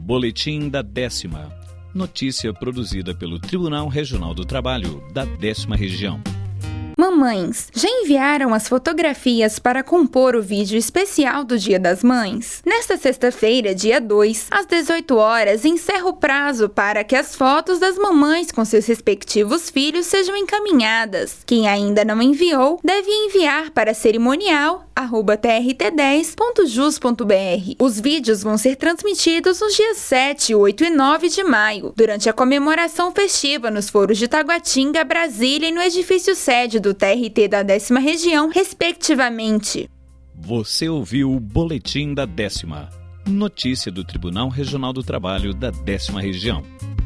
Boletim da 10ª. Notícia produzida pelo Tribunal Regional do Trabalho da 10ª Região. Mamães, já enviaram as fotografias para compor o vídeo especial do Dia das Mães? Nesta sexta-feira, dia 2, às 18 horas, encerra o prazo para que as fotos das mamães com seus respectivos filhos sejam encaminhadas. Quem ainda não enviou, deve enviar para cerimonial@trt10.jus.br. Os vídeos vão ser transmitidos nos dias 7, 8 e 9 de maio, durante a comemoração festiva nos foros de Taguatinga, Brasília e no edifício sede do TRT da 10ª Região, respectivamente. Você ouviu o Boletim da 10ª. Notícia do Tribunal Regional do Trabalho da 10ª Região.